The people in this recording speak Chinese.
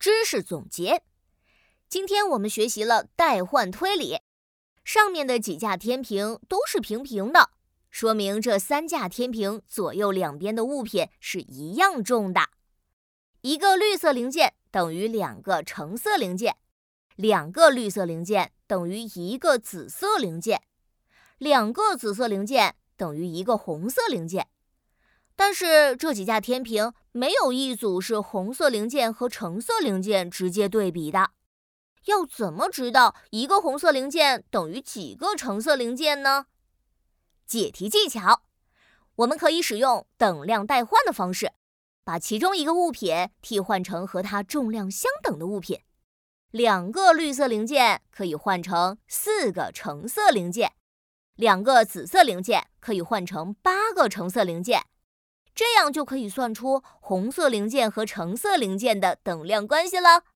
知识总结。今天我们学习了代换推理，上面的几架天平都是平平的，说明这3架天平左右两边的物品是一样重的。一个绿色零件等于2个橙色零件，2个绿色零件等于1个紫色零件，2个紫色零件等于1个红色零件。但是这几架天平没有一组是红色零件和橙色零件直接对比的。要怎么知道1个红色零件等于几个橙色零件呢？解题技巧，我们可以使用等量代换的方式，把其中一个物品替换成和它重量相等的物品。2个绿色零件可以换成4个橙色零件，2个紫色零件可以换成8个橙色零件，这样就可以算出红色零件和橙色零件的等量关系了。